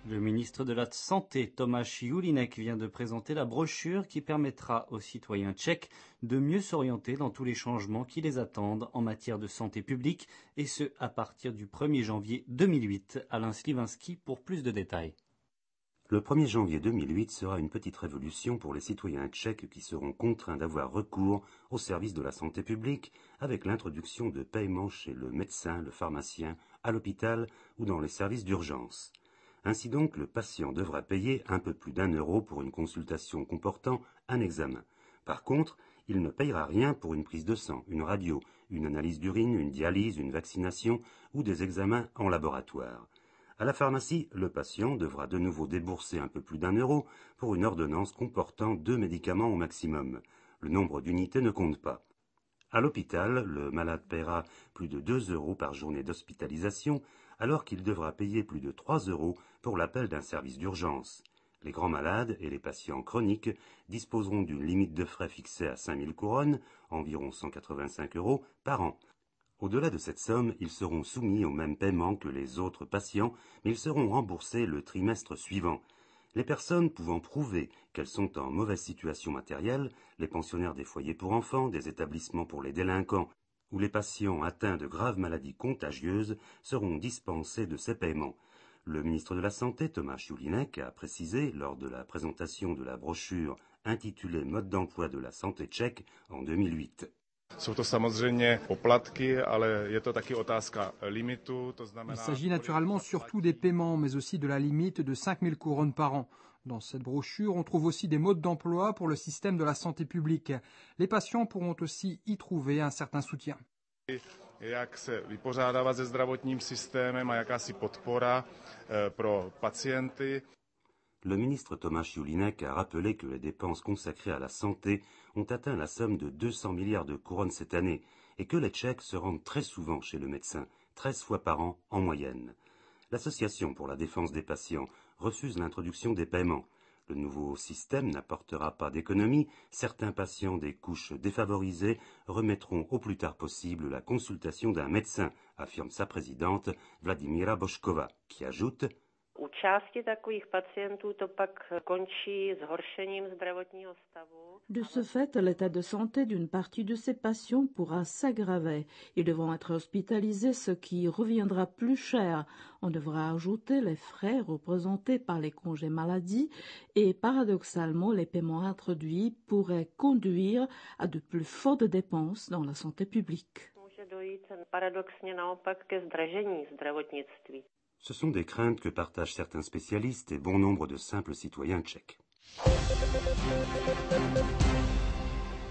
Le ministre de la Santé, Tomáš Julínek, vient de présenter la brochure qui permettra aux citoyens tchèques de mieux s'orienter dans tous les changements qui les attendent en matière de santé publique, et ce, à partir du 1er janvier 2008. Alain Slivinski pour plus de détails. Le 1er janvier 2008 sera une petite révolution pour les citoyens tchèques qui seront contraints d'avoir recours au service de la santé publique avec l'introduction de paiements chez le médecin, le pharmacien, à l'hôpital ou dans les services d'urgence. Ainsi donc, le patient devra payer un peu plus d'1 € pour une consultation comportant un examen. Par contre, il ne payera rien pour une prise de sang, une radio, une analyse d'urine, une dialyse, une vaccination ou des examens en laboratoire. À la pharmacie, le patient devra de nouveau débourser un peu plus d'1 € pour une ordonnance comportant 2 médicaments au maximum. Le nombre d'unités ne compte pas. À l'hôpital, le malade paiera plus de 2 € par journée d'hospitalisation, alors qu'il devra payer plus de 3 € pour l'appel d'un service d'urgence. Les grands malades et les patients chroniques disposeront d'une limite de frais fixée à 5 000 couronnes, environ 185 € par an. Au-delà de cette somme, ils seront soumis au même paiement que les autres patients, mais ils seront remboursés le trimestre suivant. Les personnes pouvant prouver qu'elles sont en mauvaise situation matérielle, les pensionnaires des foyers pour enfants, des établissements pour les délinquants ou les patients atteints de graves maladies contagieuses seront dispensés de ces paiements. Le ministre de la Santé, Tomáš Julínek, a précisé lors de la présentation de la brochure intitulée Mode d'emploi de la santé tchèque en 2008. Jsou to samozřejmě poplatky, ale je to taky otázka limitu, to znamená... Il s'agit naturellement surtout des paiements, mais aussi de la limite de 5 000 couronnes par an. Dans cette brochure, on trouve aussi des modes d'emploi pour le système de la santé publique. Les patients pourront aussi y trouver un certain soutien. Jak se vypořádávat se zdravotním systémem a jakási podpora pro pacienty. Le ministre Tomáš Julínek a rappelé que les dépenses consacrées à la santé ont atteint la somme de 200 milliards de couronnes cette année et que les Tchèques se rendent très souvent chez le médecin, 13 fois par an en moyenne. L'Association pour la défense des patients refuse l'introduction des paiements. Le nouveau système n'apportera pas d'économie. Certains patients des couches défavorisées remettront au plus tard possible la consultation d'un médecin, affirme sa présidente Vladimíra Bošková, qui ajoute: U části takových pacientů to pak končí zhoršením zdravotního stavu. De ce fait, l'état de santé d'une partie de ces patients pourra s'aggraver. Ils devront être hospitalisés, ce qui reviendra plus cher. On devra ajouter les frais représentés par les congés maladie et paradoxalement, les paiements introduits pourraient conduire à de plus fortes dépenses dans la santé publique. Může dojít paradoxně naopak ke zdražení zdravotnictví. Ce sont des craintes que partagent certains spécialistes et bon nombre de simples citoyens tchèques.